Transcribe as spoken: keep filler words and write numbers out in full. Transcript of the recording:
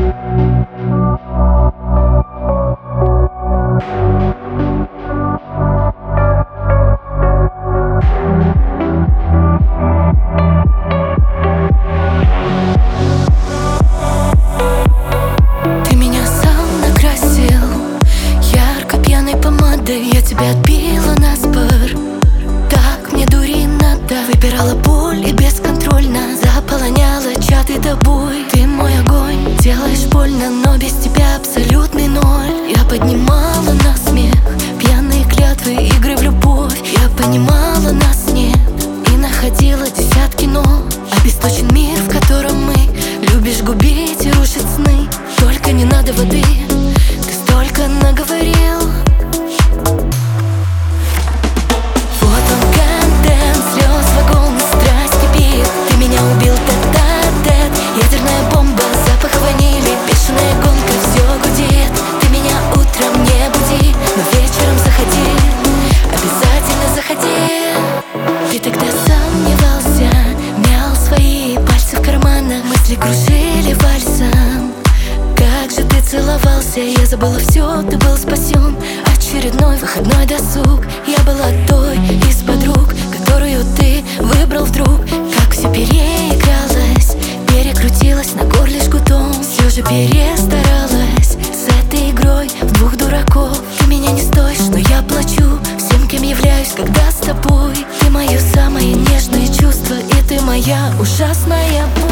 Я тебя отбила наспор, так мне дури надо. Выбирала боль и бесконтрольно заполоняла чаты тобой. Ты мой огонь, делаешь больно, но без тебя абсолютный ноль. Я поднимала на смех пьяные клятвы, игры в любовь. Я понимала, нас нет, и находила десятки но. Обесточен мир, в котором мы любишь губить и рушить сны. Только не надо воды, ты столько наговорил. Мысли кружили вальсом. Как же ты целовался, я забыла все, ты был спасен. Очередной выходной досуг. Я была той из подруг, которую ты выбрал вдруг. Как все переигралось, перекрутилось на горле жгутом. Все же перестаралась с этой игрой в двух дураков. Ты меня не стоишь, но я плачу всем, кем являюсь, когда с тобой. Ты мое самое нежное чувство, и ты моя ужасная боль.